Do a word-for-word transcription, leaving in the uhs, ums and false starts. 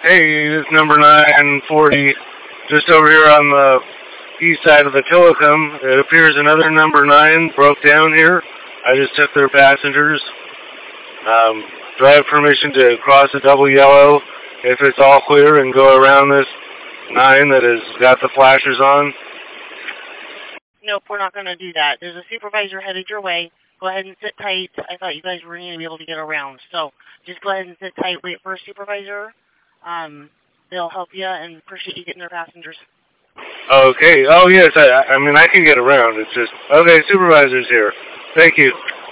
Hey, this is number nine forty, just over here on the east side of the Tillicum. It appears another number nine broke down here. I just took their passengers. Um, do I have permission to cross a double yellow if it's all clear and go around this nine that has got the flashers on? Nope, we're not going to do that. There's a supervisor headed your way. Go ahead and sit tight. I thought you guys were going to be able to get around. So just go ahead and sit tight. Wait for a supervisor. Um, they'll help you and appreciate you getting their passengers. Okay. Oh, yes. I, I mean, I can get around. It's just, okay, supervisor's here. Thank you.